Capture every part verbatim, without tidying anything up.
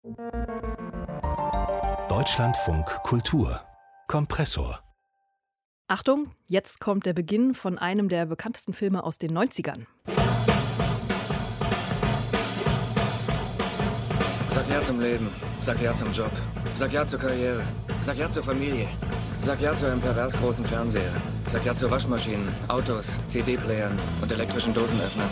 Deutschlandfunk Kultur Kompressor. Achtung, jetzt kommt der Beginn von einem der bekanntesten Filme aus den neunzigern. Sag ja zum Leben, sag ja zum Job, sag ja zur Karriere, sag ja zur Familie, sag ja zu einem pervers großen Fernseher, sag ja zu Waschmaschinen, Autos, C D-Playern und elektrischen Dosenöffnern.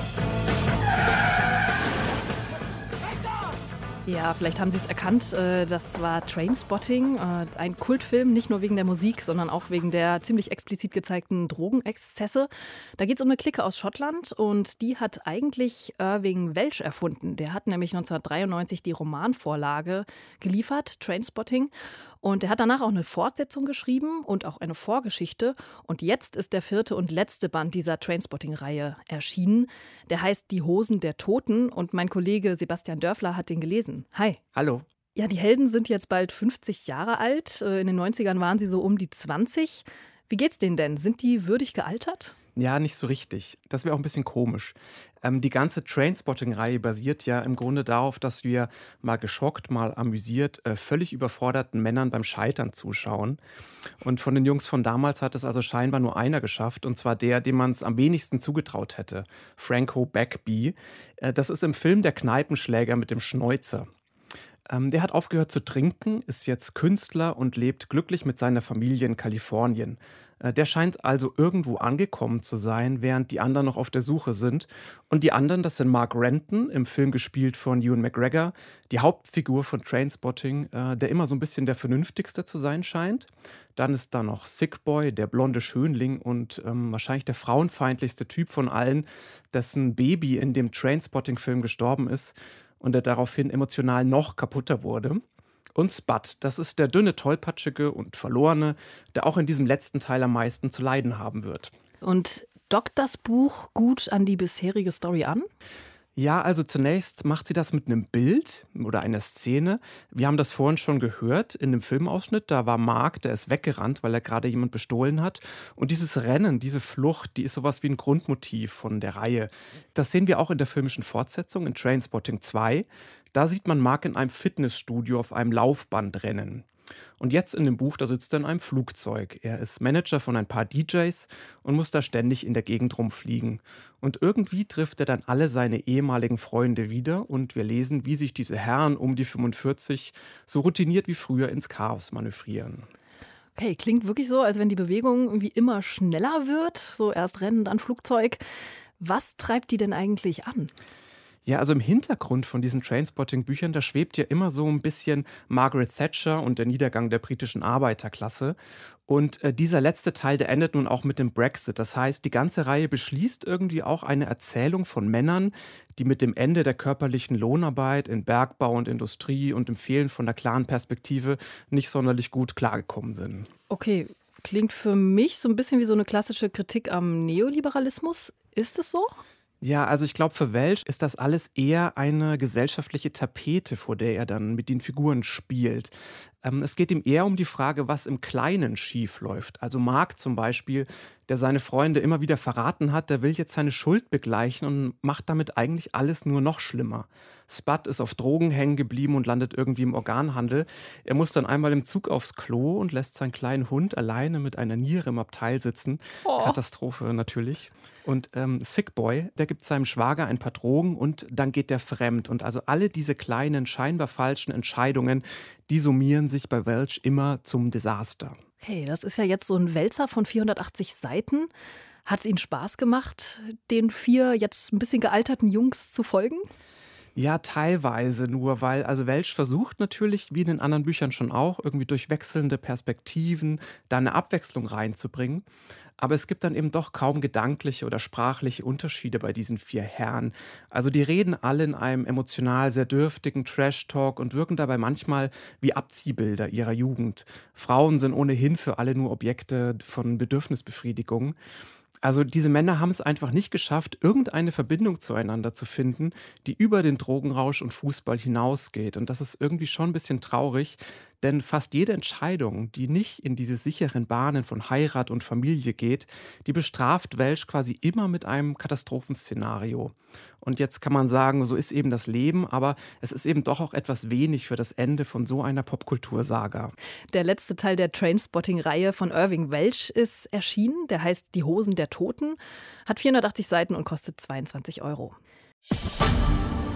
Ja, vielleicht haben Sie es erkannt, äh, das war Trainspotting, äh, ein Kultfilm, nicht nur wegen der Musik, sondern auch wegen der ziemlich explizit gezeigten Drogenexzesse. Da geht es um eine Clique aus Schottland und die hat eigentlich Irving Welsh erfunden. Der hat nämlich neunzehnhundertdreiundneunzig die Romanvorlage geliefert, Trainspotting. Und er hat danach auch eine Fortsetzung geschrieben und auch eine Vorgeschichte. Und jetzt ist der vierte und letzte Band dieser Trainspotting-Reihe erschienen. Der heißt Die Hosen der Toten und mein Kollege Sebastian Dörfler hat den gelesen. Hi. Hallo. Ja, die Helden sind jetzt bald fünfzig Jahre alt. In den neunzigern waren sie so um die zwanzig. Wie geht's denen denn? Sind die würdig gealtert? Ja, nicht so richtig. Das wäre auch ein bisschen komisch. Ähm, die ganze Trainspotting-Reihe basiert ja im Grunde darauf, dass wir mal geschockt, mal amüsiert, äh, völlig überforderten Männern beim Scheitern zuschauen. Und von den Jungs von damals hat es also scheinbar nur einer geschafft, und zwar der, dem man es am wenigsten zugetraut hätte, Franco Bagby. Äh, das ist im Film der Kneipenschläger mit dem Schnäuzer. Ähm, der hat aufgehört zu trinken, ist jetzt Künstler und lebt glücklich mit seiner Familie in Kalifornien. Äh, der scheint also irgendwo angekommen zu sein, während die anderen noch auf der Suche sind. Und die anderen, das sind Mark Renton, im Film gespielt von Ewan McGregor, die Hauptfigur von Trainspotting, äh, der immer so ein bisschen der Vernünftigste zu sein scheint. Dann ist da noch Sick Boy, der blonde Schönling und ähm, wahrscheinlich der frauenfeindlichste Typ von allen, dessen Baby in dem Trainspotting-Film gestorben ist und der daraufhin emotional noch kaputter wurde. Und Spud, das ist der dünne, tollpatschige und Verlorene, der auch in diesem letzten Teil am meisten zu leiden haben wird. Und dockt das Buch gut an die bisherige Story an? Ja, also zunächst macht sie das mit einem Bild oder einer Szene. Wir haben das vorhin schon gehört in dem Filmausschnitt. Da war Mark, der ist weggerannt, weil er gerade jemand bestohlen hat. Und dieses Rennen, diese Flucht, die ist sowas wie ein Grundmotiv von der Reihe. Das sehen wir auch in der filmischen Fortsetzung in Trainspotting zwei. Da sieht man Mark in einem Fitnessstudio auf einem Laufband rennen. Und jetzt in dem Buch, da sitzt er in einem Flugzeug. Er ist Manager von ein paar D Js und muss da ständig in der Gegend rumfliegen. Und irgendwie trifft er dann alle seine ehemaligen Freunde wieder und wir lesen, wie sich diese Herren um die fünfundvierzig so routiniert wie früher ins Chaos manövrieren. Okay, klingt wirklich so, als wenn die Bewegung irgendwie immer schneller wird. So erst Rennen, dann Flugzeug. Was treibt die denn eigentlich an? Ja, also im Hintergrund von diesen Trainspotting-Büchern, da schwebt ja immer so ein bisschen Margaret Thatcher und der Niedergang der britischen Arbeiterklasse. Und äh, dieser letzte Teil, der endet nun auch mit dem Brexit. Das heißt, die ganze Reihe beschließt irgendwie auch eine Erzählung von Männern, die mit dem Ende der körperlichen Lohnarbeit in Bergbau und Industrie und dem Fehlen von einer klaren Perspektive nicht sonderlich gut klargekommen sind. Okay, klingt für mich so ein bisschen wie so eine klassische Kritik am Neoliberalismus. Ist es so? Ja, also ich glaube, für Welsh ist das alles eher eine gesellschaftliche Tapete, vor der er dann mit den Figuren spielt. Ähm, es geht ihm eher um die Frage, was im Kleinen schief läuft. Also Mark zum Beispiel, der seine Freunde immer wieder verraten hat, der will jetzt seine Schuld begleichen und macht damit eigentlich alles nur noch schlimmer. Spud ist auf Drogen hängen geblieben und landet irgendwie im Organhandel. Er muss dann einmal im Zug aufs Klo und lässt seinen kleinen Hund alleine mit einer Niere im Abteil sitzen. Oh. Katastrophe natürlich. Und ähm, Sick Boy, der gibt seinem Schwager ein paar Drogen und dann geht der fremd. Und also alle diese kleinen, scheinbar falschen Entscheidungen, die summieren sich bei Welsh immer zum Desaster. Hey, das ist ja jetzt so ein Wälzer von vierhundertachtzig Seiten. Hat es Ihnen Spaß gemacht, den vier jetzt ein bisschen gealterten Jungs zu folgen? Ja, teilweise nur, weil also Welsh versucht natürlich, wie in den anderen Büchern schon auch, irgendwie durch wechselnde Perspektiven da eine Abwechslung reinzubringen. Aber es gibt dann eben doch kaum gedankliche oder sprachliche Unterschiede bei diesen vier Herren. Also die reden alle in einem emotional sehr dürftigen Trash-Talk und wirken dabei manchmal wie Abziehbilder ihrer Jugend. Frauen sind ohnehin für alle nur Objekte von Bedürfnisbefriedigung. Also diese Männer haben es einfach nicht geschafft, irgendeine Verbindung zueinander zu finden, die über den Drogenrausch und Fußball hinausgeht. Und das ist irgendwie schon ein bisschen traurig, Denn fast jede Entscheidung, die nicht in diese sicheren Bahnen von Heirat und Familie geht, die bestraft Welsh quasi immer mit einem Katastrophenszenario. Und jetzt kann man sagen, so ist eben das Leben, aber es ist eben doch auch etwas wenig für das Ende von so einer Popkultursaga. Der letzte Teil der Trainspotting-Reihe von Irving Welsh ist erschienen. Der heißt Die Hosen der Toten, hat vierhundertachtzig Seiten und kostet zweiundzwanzig Euro.